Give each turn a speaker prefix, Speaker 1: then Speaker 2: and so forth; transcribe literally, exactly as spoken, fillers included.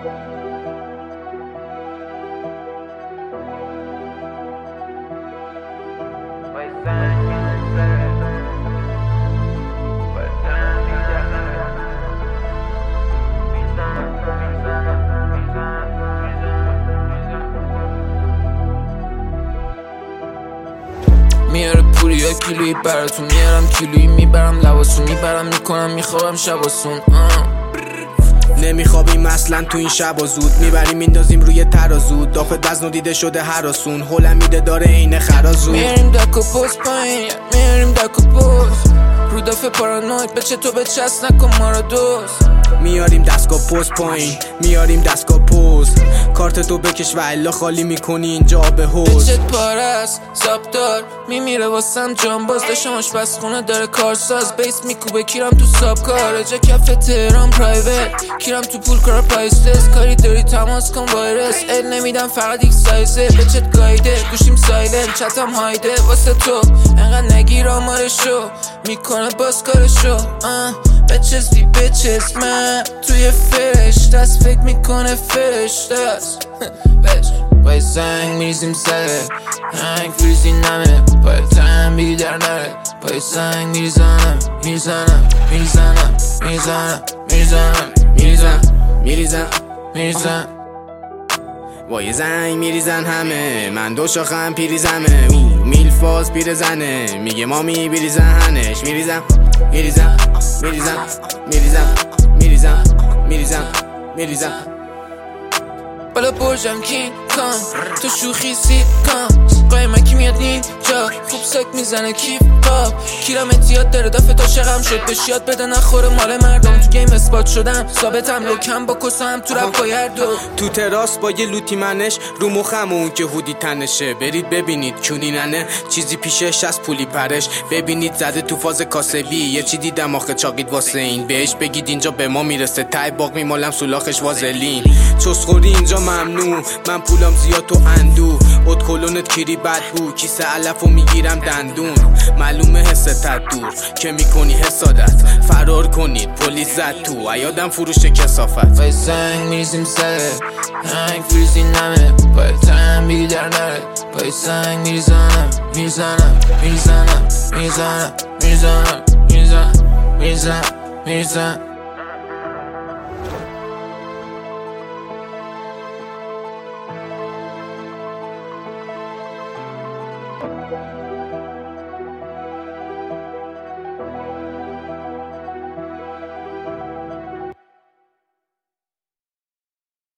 Speaker 1: میاره پولی یا کیلویی براتون میارم کیلویی میبرم لباسون میبرم میکنم میخوابم شباسون
Speaker 2: نمیخوابیم اصلا تو این شب و زود میبریم میندازیم روی ترازو دافت وزن و دیده شده هراسون هلم میده داره اینه خرازون
Speaker 1: میاریم دک و پوست پایین میاریم دک و پوست رو دافه پارانوید بچه تو به چست نکن ما رو دوست
Speaker 2: میاریم دستگاه پوست پایین میاریم دستگاه پوست کارت تو بکش و الا خالی میکنی اینجا به حوز
Speaker 1: بچت پاره است زابدار میمیره واسم جانباز داشتم آشپزخونه داره کارساز بیس میکوبه کیرم تو ساب کار جا کف تهران پرایوت کیرم تو پول کار پایستس کاری داری تماس کن وایرس ال نمیدم فقط یک سایزه بچت گایده گوشیم سایلن چتم هایده واسه تو انقدر نگیر آمارشو میکنه باز کارشو بچس دی بچس من توی فرش دست فکر میکنه فرش دست بچ پای سنگ میریزیم سره هنگ فریزی نمه پای تن بگی در نره پای سنگ میریزنم میریزنم میریزنم میریزنم میریزنم
Speaker 2: میریزن میریزن
Speaker 1: میریزن
Speaker 2: وای زنگ میریزن همه من دو شاخم پیریزمه میلفاز پیرزنه میگه مامی بریزنش میریزم میریزم میریزم میریزم میریزم میریزم میریزم
Speaker 1: بالا برجم کین کن تو شوخی سید کن قایمکی میاد اینجا خوب سک میزنه کیف پاپ کیرم اتیاد داره دفعه تا شقم شد بهش یاد بده نخوره مال مردم تو گیم اثبات شدم ثابتم لوکم با کسام تو رپ با هر دو
Speaker 2: تو تراس با یه لوتی منش رو مخم اون که هودی تنشه برید ببینید کونی ننه چیزی پیشش از پولی پرش ببینید زده تو فاز کاسبی یه چی دیدم آخه چاقید واسه این بهش بگید اینجا به ما میرسه تای باق میمالم سولاخش وازلین چسخوری اینجا ممنوع من پولم زیاد تو اندو اد کلونت کیری بد بود کیسه علفو میگیرم دندون معلومه حست دور که میکنی حسادت فرار کنید پلیس زد تو ایادم فروش کسافت
Speaker 1: پای سنگ میریزیم سره هنگ فریزی نمه پای تن بگی در نره پای سنگ میریزنم میریزنم میریزنم میریزنم میریزنم میریزنم میریزنم میریزنم